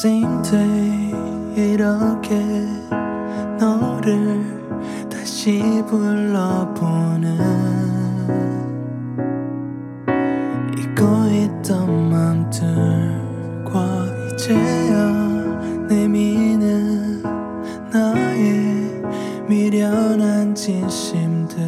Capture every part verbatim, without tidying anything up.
same day 이렇게 너를 다시 불러보는 잊고 있던 맘들과 이제야 내미는 나의 미련한 진심들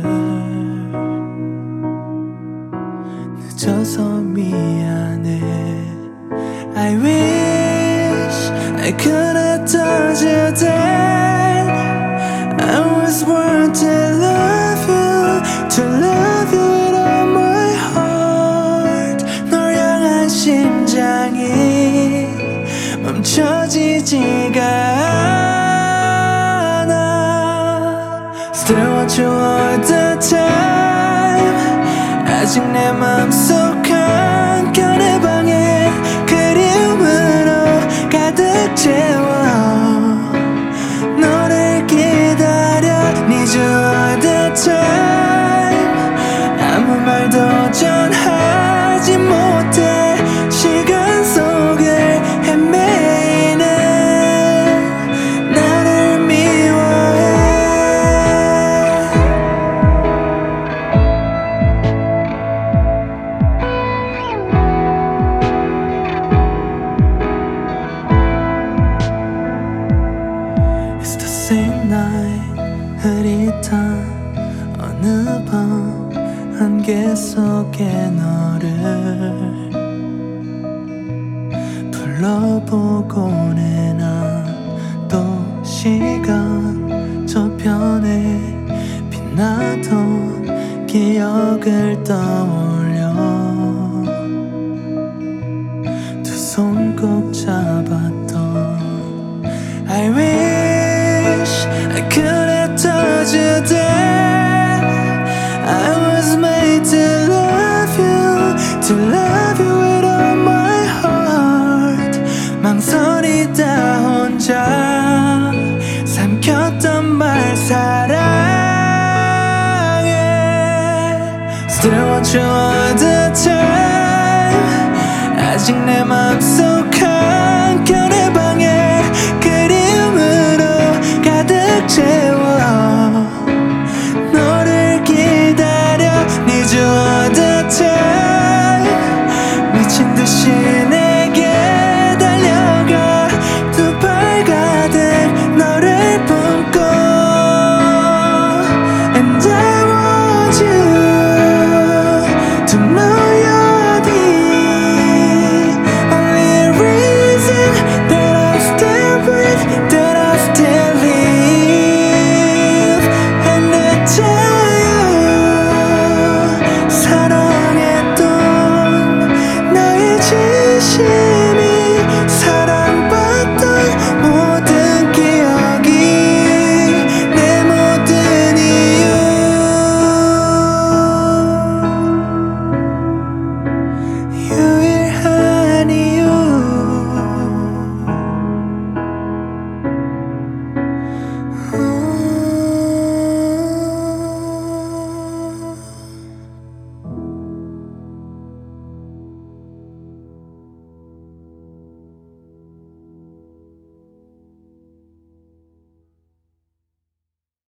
늦어서 미안해 I wish I could have told you that I was born to love you, to love you with all my heart. 널 향한 심장이 멈춰지지가 않아. Still want you all the time. 아직 내 맘속 한켠의 방에 그리움으로 가득 채워 너를 기다려 Need you all the time. 아무 말도 전하지 못해 시간 속을 헤매이는 나를 미워해. It's the same night 흐릿한 어느 밤 안개 속에 너를 불러보곤 해. 난 또 시간 저편에 빛나던 기억을 떠올려 두 손 꼭 잡았던 I wish I could have told you that I was made to love you, to love you with all my heart. 망설이다 혼자 삼켰던 말 사랑해. Still want you all the time. 아직 내 맘속